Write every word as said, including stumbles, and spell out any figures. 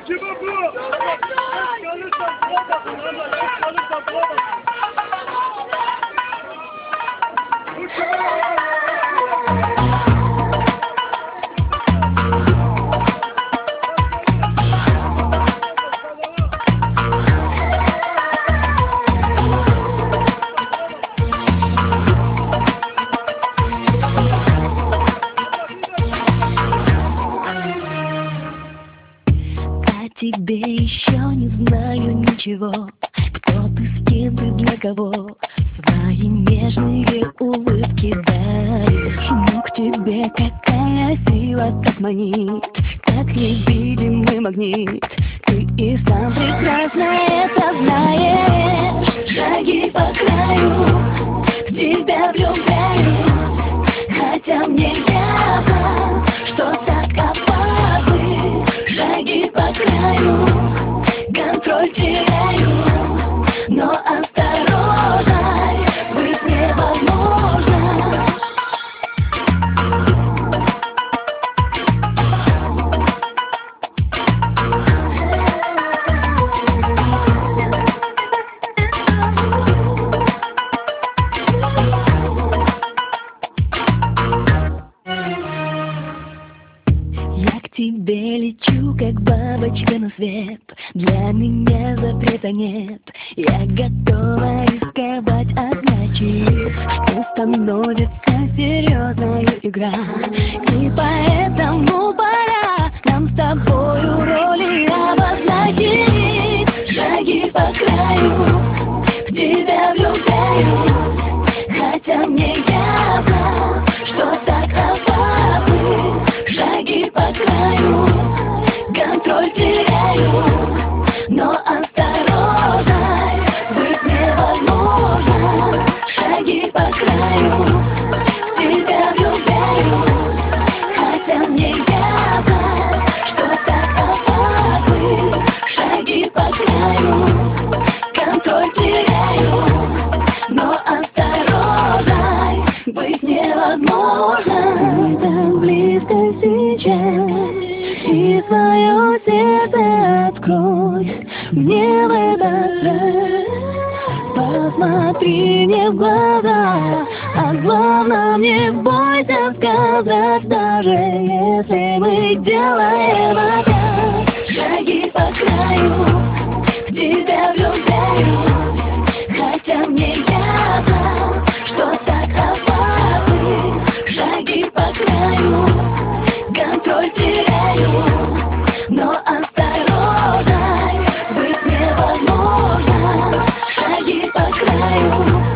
Тебе еще не знаю ничего. Кто ты, с кем ты, для кого? Свои нежные улыбки даришь. Но к тебе какая сила так манит, как невидимый магнит. Ты и сам прекрасно это знаешь. Шаги по краю, в тебя влюбляюсь, хотя мне явно, что так опасны. Шаги по краю, контроль теряю, но осторожной быть невозможно. Я к тебе лечу, как бабочка на свет. Для меня запрета нет. Я готова рисковать, а значит, что становится серьезная игра. И поэтому пора нам с тобою роли обозначить. Шаги по краю, в тебя влюбляюсь, хотя мне явно, что так опасны. Шаги по краю, контроль теряю, но осторожной быть невозможно. Шаги по краю, в тебя влюбляюсь, хотя мне явно, что так опасны. Шаги по краю, контроль теряю, но осторожной быть невозможно. Ты так близко сейчас, и свое сердце открой мне в этот раз. Посмотри мне в глаза, а главное, не бойся сказать, даже если мы делаем опять. Шаги по краю, в тебя влюбляюсь, хотя мне явно, что так опасны. Шаги по краю, контроль теряю, но осторожной быть невозможно. Шаги по краю,